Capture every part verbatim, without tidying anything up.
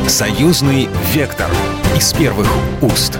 Союзный вектор из первых уст.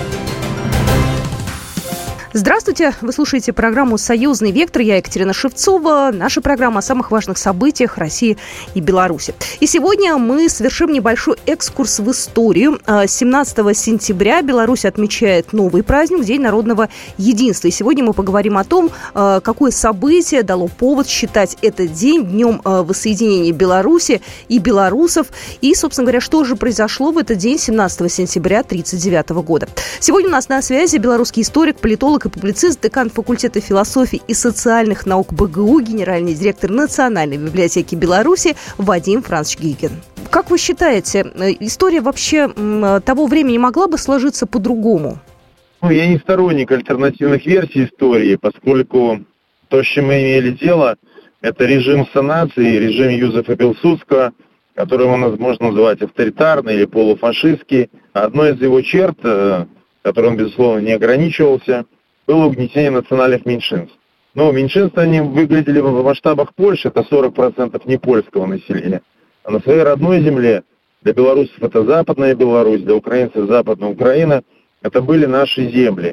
Здравствуйте! Вы слушаете программу «Союзный вектор». Я Екатерина Шевцова. Наша программа о самых важных событиях России и Беларуси. И сегодня мы совершим небольшой экскурс в историю. семнадцатого сентября Беларусь отмечает новый праздник – День народного единства. И сегодня мы поговорим о том, какое событие дало повод считать этот день днем воссоединения Беларуси и белорусов. И, собственно говоря, что же произошло в этот день семнадцатого сентября тысяча девятьсот тридцать девятого года. Сегодня у нас на связи белорусский историк, политолог и публицист, декан факультета философии и социальных наук БГУ, генеральный директор Национальной библиотеки Беларуси Вадим Францович Гигин. Как вы считаете, история вообще того времени могла бы сложиться по-другому? Ну, я не сторонник альтернативных версий истории, поскольку то, с чем мы имели дело, это режим санации, режим Юзефа Пилсудского, который можно называть авторитарный или полуфашистский. Одной из его черт, которой он, безусловно, не ограничивался, было угнетение национальных меньшинств. Но меньшинства они выглядели в масштабах Польши, это сорок процентов непольского населения. А на своей родной земле, для белорусов это Западная Беларусь, для украинцев Западная Украина, это были наши земли,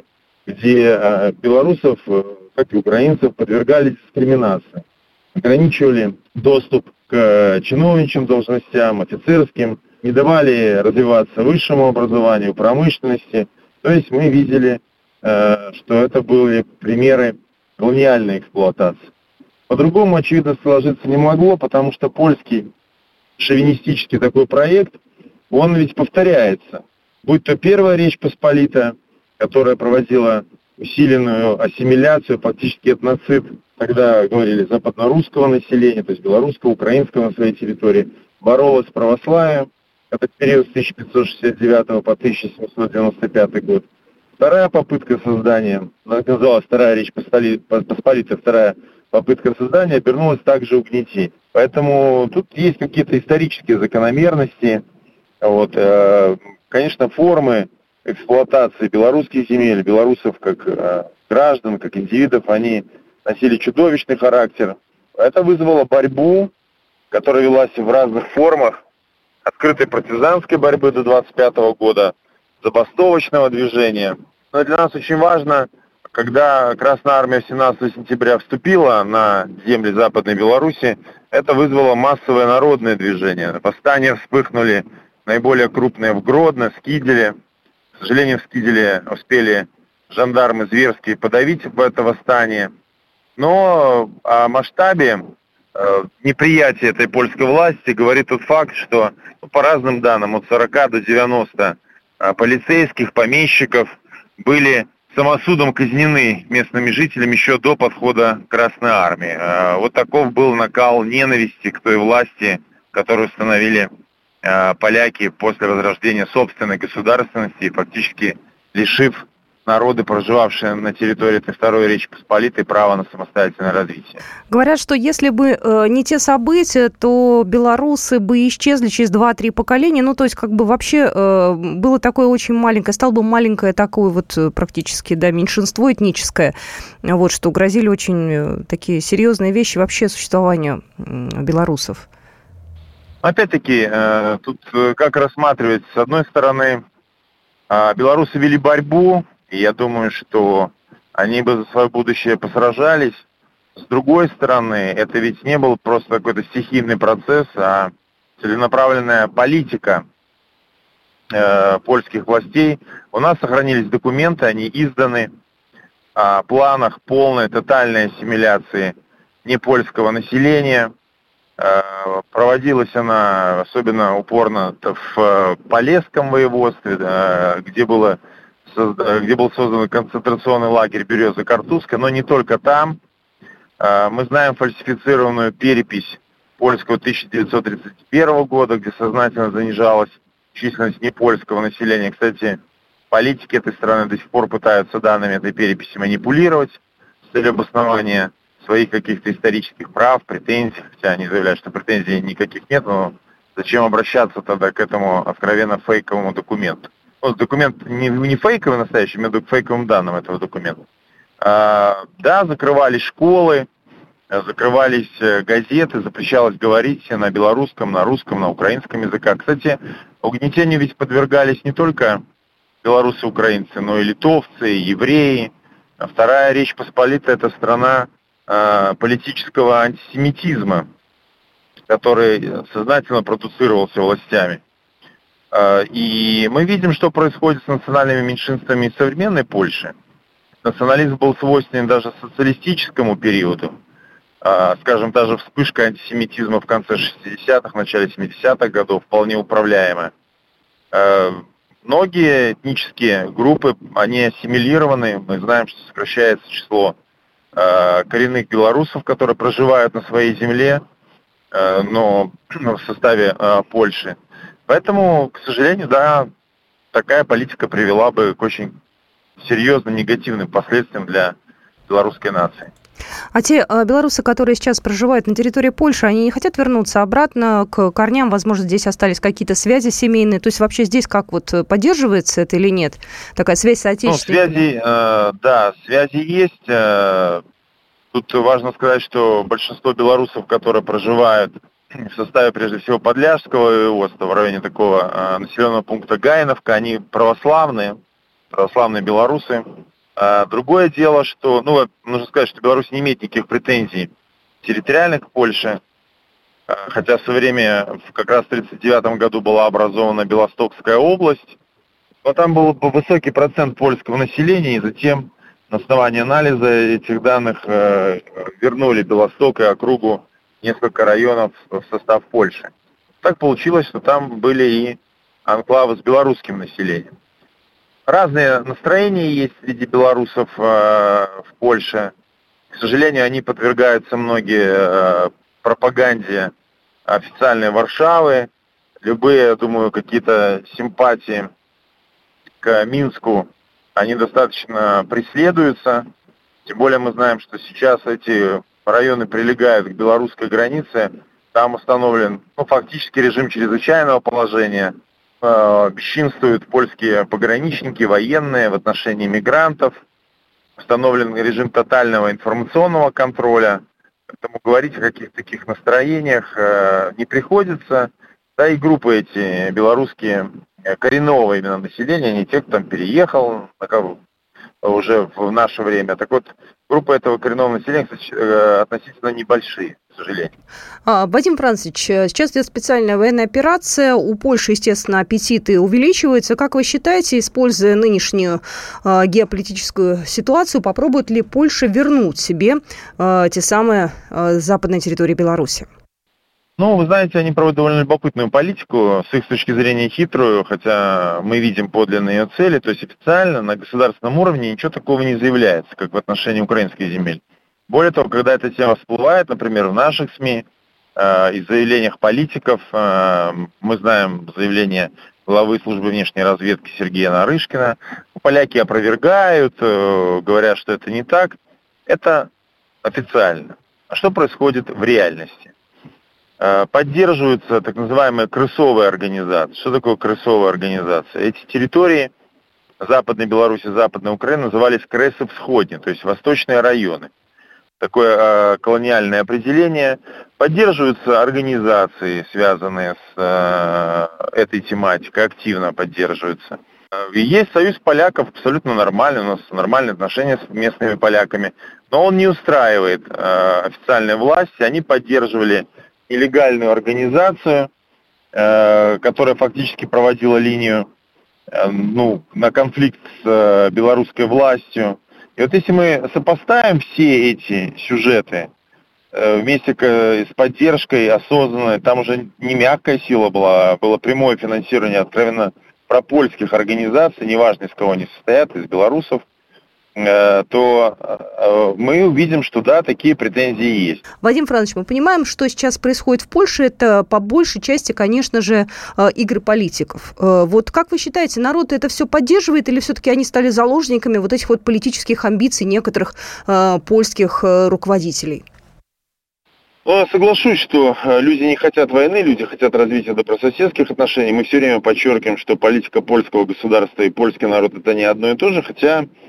где белорусов, как и украинцев, подвергали дискриминации. Ограничивали доступ к чиновничьим должностям, офицерским, не давали развиваться высшему образованию, промышленности. То есть мы видели, что это были примеры колониальной эксплуатации. По-другому, очевидно, сложиться не могло, потому что польский шовинистический такой проект, он ведь повторяется. Будь то Первая Речь Посполитая, которая проводила усиленную ассимиляцию, фактически этноцид, тогда говорили западно-русского населения, то есть белорусского, украинского на своей территории, боролась с православием, это период с тысяча пятьсот шестьдесят девятого по тысяча семьсот девяносто пятый год. Вторая попытка создания, называлась Вторая Речь Посполитая, вторая попытка создания обернулась также угнетением. Поэтому тут есть какие-то исторические закономерности. Вот, э, конечно, формы эксплуатации белорусских земель, белорусов как э, граждан, как индивидов, они носили чудовищный характер. Это вызвало борьбу, которая велась в разных формах. Открытой партизанской борьбы до двадцать пятого года, забастовочного движения. Но для нас очень важно, когда Красная Армия семнадцатого сентября вступила на земли Западной Беларуси, это вызвало массовое народное движение. Восстания вспыхнули наиболее крупные в Гродно, Скиделе. К сожалению, в Скиделе успели жандармы зверски подавить это восстание. Но о масштабе э, неприятия этой польской власти говорит тот факт, что ну, по разным данным от сорока до девяноста э, полицейских, помещиков были самосудом казнены местными жителями еще до подхода Красной Армии. Э, вот таков был накал ненависти к той власти, которую установили э, поляки после возрождения собственной государственности и фактически лишив народы, проживавшие на территории этой Второй Речи Посполитой, права на самостоятельное развитие. Говорят, что если бы э, не те события, то белорусы бы исчезли через два-три поколения. Ну, то есть, как бы вообще э, было такое очень маленькое, стало бы маленькое такое вот практически, да, меньшинство этническое, вот, что грозили очень э, такие серьезные вещи вообще существованию э, белорусов. Опять-таки, э, тут э, как рассматривать, с одной стороны, э, белорусы вели борьбу, и я думаю, что они бы за свое будущее посражались. С другой стороны, это ведь не был просто какой-то стихийный процесс, а целенаправленная политика э, польских властей. У нас сохранились документы, они изданы о планах полной тотальной ассимиляции непольского населения. Э, проводилась она особенно упорно в Полесском воеводстве, э, где было где был создан концентрационный лагерь Береза-Картузская, но не только там. Мы знаем фальсифицированную перепись польского тысяча девятьсот тридцать первого года, где сознательно занижалась численность непольского населения. Кстати, политики этой страны до сих пор пытаются данными этой переписи манипулировать с целью обоснования своих каких-то исторических прав, претензий, хотя они заявляют, что претензий никаких нет, но зачем обращаться тогда к этому откровенно фейковому документу? Ну, документ не, не фейковый настоящий, имею в виду к фейковым данным этого документа. А, да, закрывали школы, закрывались газеты, запрещалось говорить на белорусском, на русском, на украинском языках. Кстати, угнетению ведь подвергались не только белорусы-украинцы, но и литовцы, и евреи. Вторая Речь Посполитая – это страна э, политического антисемитизма, который сознательно продуцировался властями. Э, и мы видим, что происходит с национальными меньшинствами в современной Польше. Национализм был свойственен даже социалистическому периоду. Э, скажем, даже вспышка антисемитизма в конце шестидесятых, начале семидесятых годов вполне управляемая. Э, Многие этнические группы, они ассимилированы. Мы знаем, что сокращается число э, коренных белорусов, которые проживают на своей земле, э, но в составе э, Польши. Поэтому, к сожалению, да, такая политика привела бы к очень серьезным негативным последствиям для белорусской нации. А те э, белорусы, которые сейчас проживают на территории Польши, они не хотят вернуться обратно к корням? Возможно, здесь остались какие-то связи семейные. То есть вообще здесь как вот поддерживается это или нет? Такая связь с отечественниками? Ну, связи, э, да, связи есть. Э, тут важно сказать, что большинство белорусов, которые проживают в составе, прежде всего, Подляжского ИОСТа, в районе такого э, населенного пункта Гаиновка, они православные, православные белорусы. Другое дело, что, ну, нужно сказать, что Беларусь не имеет никаких претензий территориальных к Польше, хотя в свое время, как раз в тридцать девятом году была образована Белостокская область, но там был высокий процент польского населения, и затем на основании анализа этих данных вернули Белосток и округу несколько районов в состав Польши. Так получилось, что там были и анклавы с белорусским населением. Разные настроения есть среди белорусов э, в Польше. К сожалению, они подвергаются многие э, пропаганде официальной Варшавы. Любые, я думаю, какие-то симпатии к Минску, они достаточно преследуются. Тем более мы знаем, что сейчас эти районы прилегают к белорусской границе. Там установлен, ну, фактически режим чрезвычайного положения. Бесчинствуют польские пограничники, военные в отношении мигрантов. Установлен режим тотального информационного контроля. Поэтому говорить о каких-то таких настроениях э, не приходится. Да и группы эти белорусские, коренного именно населения, не те, кто там переехал уже в наше время. Так вот, группы этого коренного населения, кстати, относительно небольшие, к сожалению. А, Вадим Францович, сейчас идет специальная военная операция. У Польши, естественно, аппетиты увеличиваются. Как вы считаете, используя нынешнюю а, геополитическую ситуацию, попробует ли Польша вернуть себе а, те самые а, западные территории Беларуси? Ну, вы знаете, они проводят довольно любопытную политику, с их точки зрения хитрую, хотя мы видим подлинные ее цели, то есть официально на государственном уровне ничего такого не заявляется, как в отношении украинских земель. Более того, когда эта тема всплывает, например, в наших СМИ, э, и в заявлениях политиков, э, мы знаем заявление главы службы внешней разведки Сергея Нарышкина, поляки опровергают, э, говорят, что это не так, это официально. А что происходит в реальности? Поддерживаются так называемые крысовые организации. Что такое крысовая организация? Эти территории Западной Беларуси, Западной Украины назывались Кресы Всходни, то есть восточные районы. Такое э, колониальное определение. Поддерживаются организации, связанные с э, этой тематикой, активно поддерживаются. И есть союз поляков, абсолютно нормальный, у нас нормальные отношения с местными поляками, но он не устраивает э, официальной власти, они поддерживали нелегальную организацию, э, которая фактически проводила линию э, ну, на конфликт с э, белорусской властью. И вот если мы сопоставим все эти сюжеты э, вместе к, с поддержкой осознанной, там уже не мягкая сила была, было прямое финансирование откровенно пропольских организаций, неважно из кого они состоят, из белорусов, то мы увидим, что да, такие претензии есть. Вадим Францович, мы понимаем, что сейчас происходит в Польше, это по большей части, конечно же, игры политиков. Вот как вы считаете, народ это все поддерживает или все-таки они стали заложниками вот этих вот политических амбиций некоторых польских руководителей? Ну, соглашусь, что люди не хотят войны, люди хотят развития добрососедских отношений. Мы все время подчеркиваем, что политика польского государства и польский народ это не одно и то же, хотя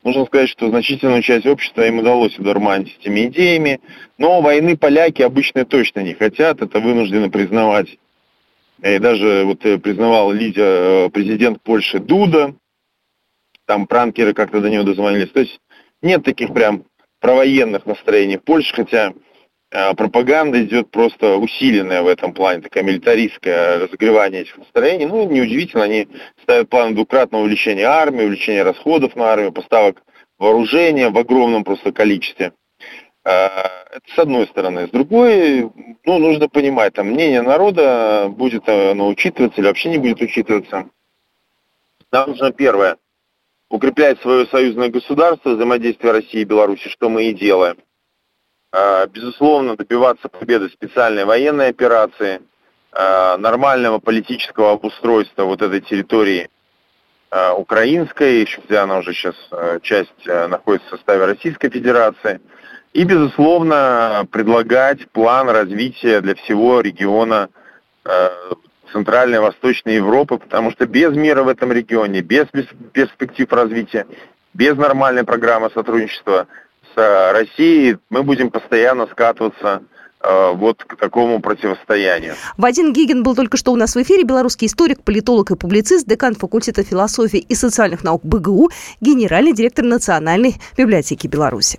Нужно сказать, что значительную часть общества им удалось удурманить этими идеями, но войны поляки обычно точно не хотят, это вынуждены признавать. И даже вот признавал лидер, президент Польши Дуда, там пранкеры как-то до него дозвонились. То есть нет таких прям провоенных настроений в Польше, хотя э, пропаганда идет просто усиленная в этом плане, такая милитаристское разогревание этих настроений. Ну, неудивительно, они ставят план двукратного увеличения армии, увеличения расходов на армию, поставок вооружения в огромном просто количестве. Э, это с одной стороны. С другой, ну, нужно понимать, там мнение народа, будет оно учитываться или вообще не будет учитываться. Нам нужно первое. Укреплять свое союзное государство, взаимодействие России и Беларуси, что мы и делаем. Безусловно, добиваться победы в специальной военной операции, нормального политического обустройства вот этой территории украинской, хотя она уже сейчас часть находится в составе Российской Федерации. И, безусловно, предлагать план развития для всего региона Центральной и Восточной Европы, потому что без мира в этом регионе, без перспектив развития, без нормальной программы сотрудничества с Россией мы будем постоянно скатываться э, вот к такому противостоянию. Вадим Гигин был только что у нас в эфире, белорусский историк, политолог и публицист, декан факультета философии и социальных наук БГУ, генеральный директор Национальной библиотеки Беларуси.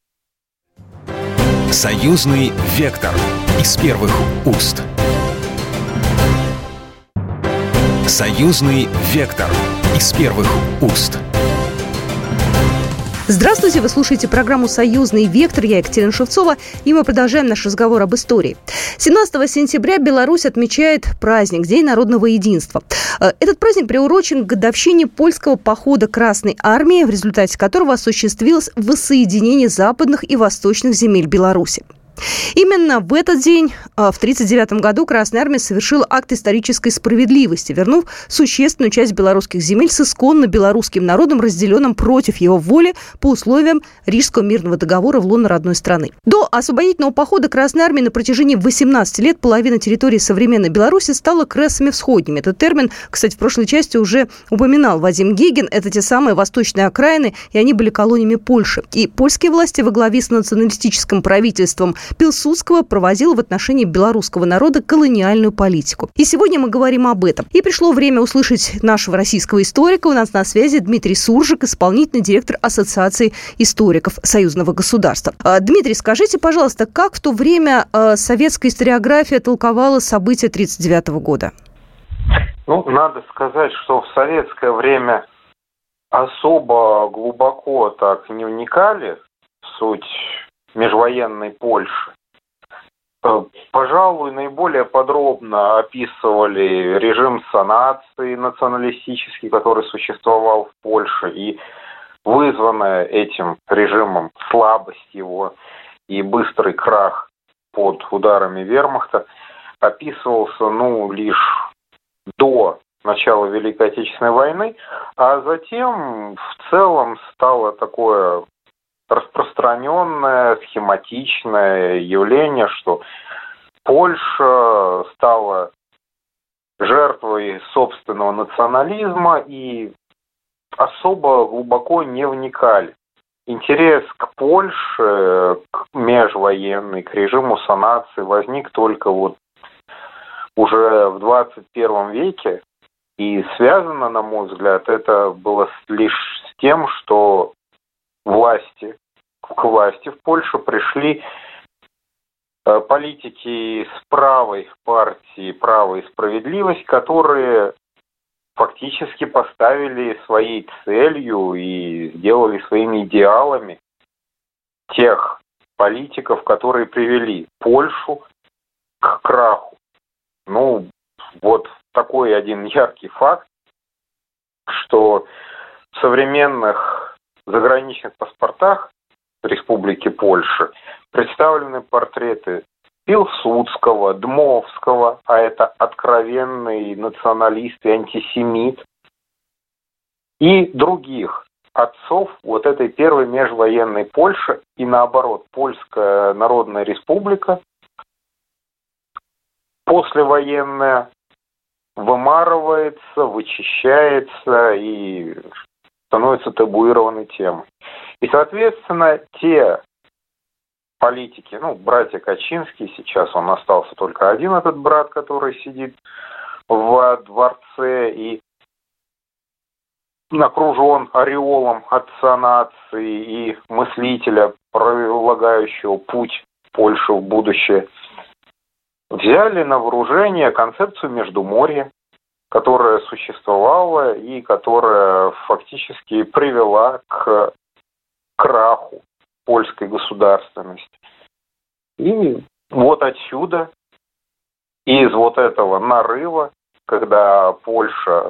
Союзный вектор из первых уст. Союзный вектор из первых уст. Здравствуйте, вы слушаете программу «Союзный вектор». Я Екатерина Шевцова, и мы продолжаем наш разговор об истории. семнадцатого сентября Беларусь отмечает праздник День народного единства. Этот праздник приурочен к годовщине польского похода Красной Армии, в результате которого осуществилось воссоединение западных и восточных земель Беларуси. Именно в этот день, в тридцать девятом году, Красная Армия совершила акт исторической справедливости, вернув существенную часть белорусских земель с исконно белорусским народом, разделенным против его воли по условиям Рижского мирного договора в лоно родной страны. До освободительного похода Красной Армии на протяжении восемнадцати лет половина территории современной Беларуси стала крессами всходними. Этот термин, кстати, в прошлой части уже упоминал Вадим Гигин. Это те самые восточные окраины, и они были колониями Польши. И польские власти во главе с националистическим правительством Пилсудского проводила в отношении белорусского народа колониальную политику. И сегодня мы говорим об этом. И пришло время услышать нашего российского историка. У нас на связи Дмитрий Суржик, исполнительный директор Ассоциации историков союзного государства. Дмитрий, скажите, пожалуйста, как в то время советская историография толковала события тридцать девятого года? Ну, надо сказать, что в советское время особо глубоко так не вникали в суть межвоенной Польши. Пожалуй, наиболее подробно описывали режим санации националистический, который существовал в Польше, и вызванная этим режимом слабость его и быстрый крах под ударами вермахта описывался, ну, лишь до начала Великой Отечественной войны, а затем в целом стало такое распространенное, схематичное явление, что Польша стала жертвой собственного национализма и особо глубоко не вникали. Интерес к Польше, к межвоенной, к режиму санации возник только вот уже в двадцать первом веке, и связано, на мой взгляд, это было лишь с тем, что власти, к власти в Польше пришли э, политики с правой партии «Право и справедливость», которые фактически поставили своей целью и сделали своими идеалами тех политиков, которые привели Польшу к краху. Ну, вот такой один яркий факт, что в современных заграничных паспортах Республики Польши представлены портреты Пилсудского, Дмовского, а это откровенный националист и антисемит, и других отцов вот этой первой межвоенной Польши, и наоборот, Польская Народная Республика послевоенная вымарывается, вычищается и становится табуированной темой. И, соответственно, те политики, ну, братья Качинские, сейчас он остался только один, этот брат, который сидит в дворце и окружен ореолом отца нации и мыслителя, пролагающего путь Польши в будущее, взяли на вооружение концепцию Междуморья, которая существовала и которая фактически привела к краху польской государственности. И вот отсюда, из вот этого нарыва, когда Польша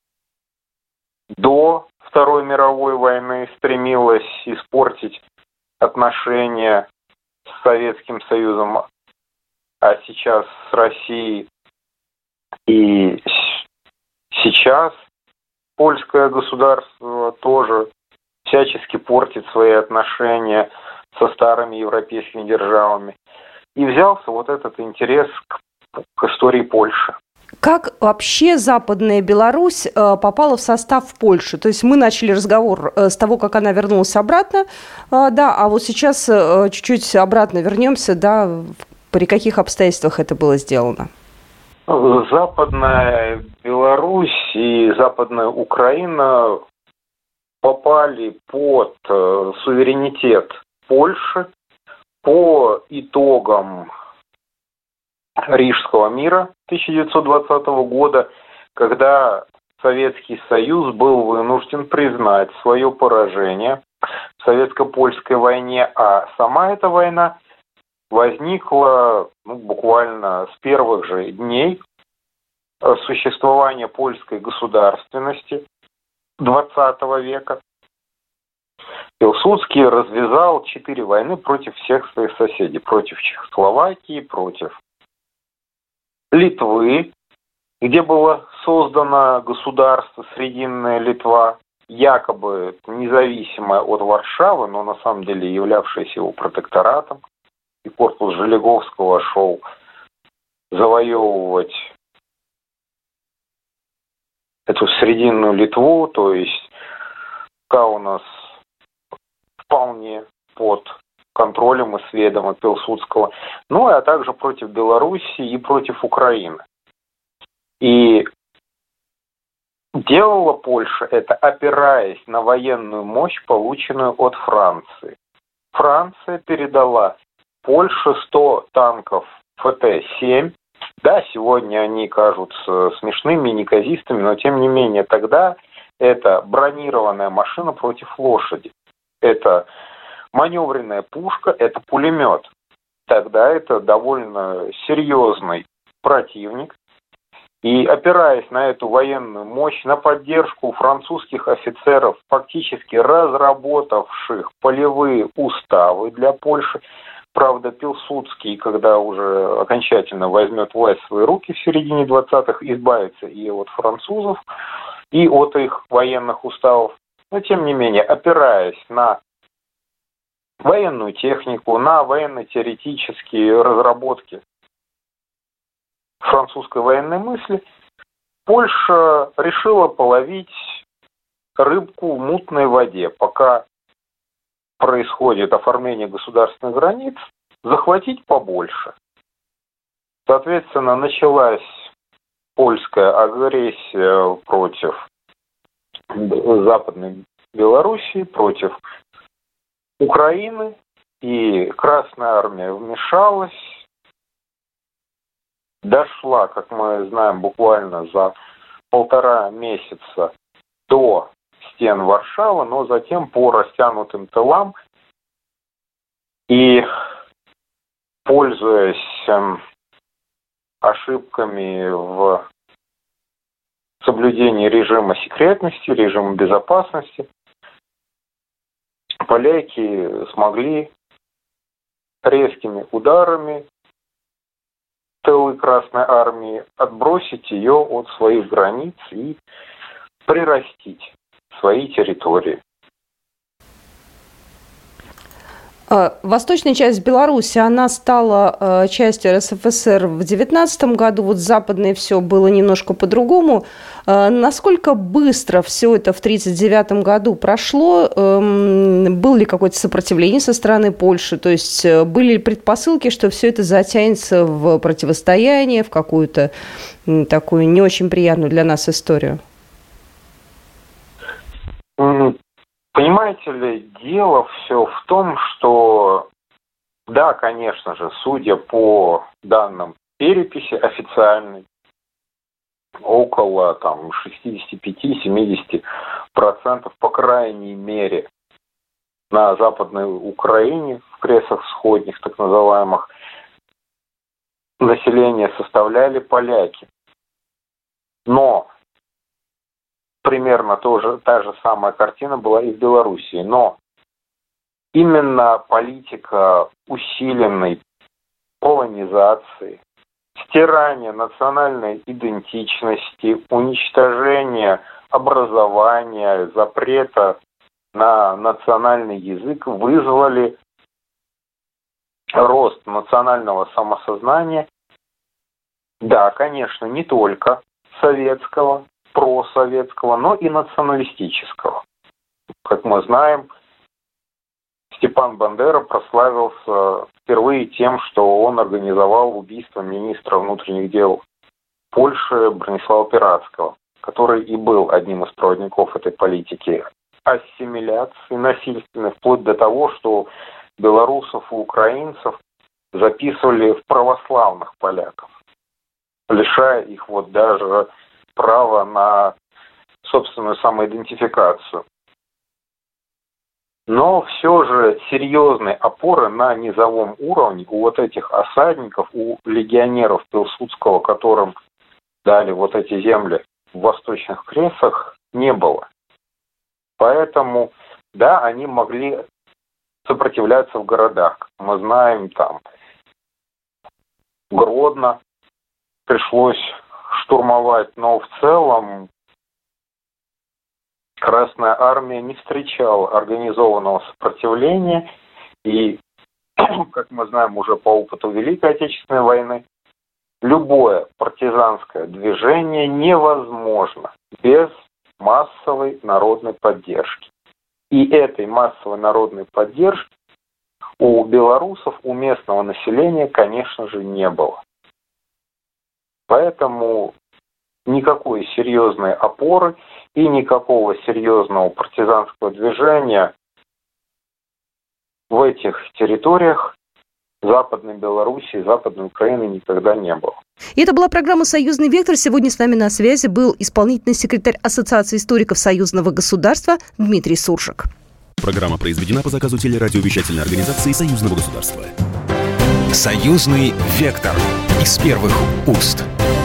до Второй мировой войны стремилась испортить отношения с Советским Союзом, а сейчас с Россией, и сейчас польское государство тоже всячески портит свои отношения со старыми европейскими державами. И взялся вот этот интерес к, к истории Польши. Как вообще Западная Беларусь э, попала в состав Польши? То есть мы начали разговор э, с того, как она вернулась обратно, э, да, а вот сейчас э, чуть-чуть обратно вернемся, да, при каких обстоятельствах это было сделано? Западная Беларусь и Западная Украина попали под э, суверенитет Польши по итогам Рижского мира тысяча девятьсот двадцатого года, когда Советский Союз был вынужден признать свое поражение в советско-польской войне, а сама эта война возникла ну, буквально с первых же дней существования польской государственности двадцатого века. Пилсудский развязал четыре войны против всех своих соседей. Против Чехословакии, против Литвы, где было создано государство Срединная Литва, якобы независимое от Варшавы, но на самом деле являвшееся его протекторатом. И корпус Желеговского шел завоевывать эту Срединную Литву, то есть Каунас вполне под контролем и сведом от Пилсудского, ну а также против Белоруссии и против Украины. И делала Польша это, опираясь на военную мощь, полученную от Франции. Франция передала Польше сто танков эф тэ семь. Да, сегодня они кажутся смешными, неказистыми, но тем не менее тогда это бронированная машина против лошади. Это маневренная пушка, это пулемет. Тогда это довольно серьезный противник. И опираясь на эту военную мощь, на поддержку французских офицеров, фактически разработавших полевые уставы для Польши, правда, Пилсудский, когда уже окончательно возьмет власть в свои руки в середине двадцатых, избавится и от французов, и от их военных уставов. Но, тем не менее, опираясь на военную технику, на военно-теоретические разработки французской военной мысли, Польша решила половить рыбку в мутной воде, пока происходит оформление государственных границ, захватить побольше. Соответственно, началась польская агрессия против Западной Белоруссии, против Украины, и Красная Армия вмешалась, дошла, как мы знаем, буквально за полтора месяца до стен Варшавы, но затем по растянутым тылам и, пользуясь эм, ошибками в соблюдении режима секретности, режима безопасности, поляки смогли резкими ударами тылы Красной Армии отбросить ее от своих границ и прирастить свои территории. Восточная часть Беларуси, она стала частью эр эс эф эс эр в девятнадцатом году, вот западное все было немножко по-другому. Насколько быстро все это в тридцать девятом году прошло? Было ли какое-то сопротивление со стороны Польши? То есть были ли предпосылки, что все это затянется в противостояние, в какую-то такую не очень приятную для нас историю? Понимаете ли, дело все в том, что, да, конечно же, судя по данным переписи официальной, около там шестьдесят пять - семьдесят процентов, по крайней мере, на Западной Украине, в Кресах Сходних, так называемых, население составляли поляки. Но примерно тоже, та же самая картина была и в Белоруссии. Но именно политика усиленной полонизации, стирания национальной идентичности, уничтожения образования, запрета на национальный язык вызвали рост национального самосознания. Да, конечно, не только советского, просоветского, но и националистического. Как мы знаем, Степан Бандера прославился впервые тем, что он организовал убийство министра внутренних дел Польши Бронислава Пиратского, который и был одним из проводников этой политики ассимиляции насильственной, вплоть до того, что белорусов и украинцев записывали в православных поляков, лишая их вот даже права на собственную самоидентификацию. Но все же серьезной опоры на низовом уровне у вот этих осадников, у легионеров Пилсудского, которым дали вот эти земли в Восточных Кресах, не было. Поэтому, да, они могли сопротивляться в городах. Мы знаем, там, Гродно пришлось штурмовать, но в целом Красная Армия не встречала организованного сопротивления, и, как мы знаем уже по опыту Великой Отечественной войны, любое партизанское движение невозможно без массовой народной поддержки. И этой массовой народной поддержки у белорусов, у местного населения, конечно же, не было. Поэтому никакой серьезной опоры и никакого серьезного партизанского движения в этих территориях Западной Белоруссии, Западной Украины никогда не было. И это была программа «Союзный вектор». Сегодня с нами на связи был исполнительный секретарь Ассоциации историков союзного государства Дмитрий Суржик. Программа произведена по заказу телерадиовещательной организации Союзного государства. «Союзный вектор» из первых уст.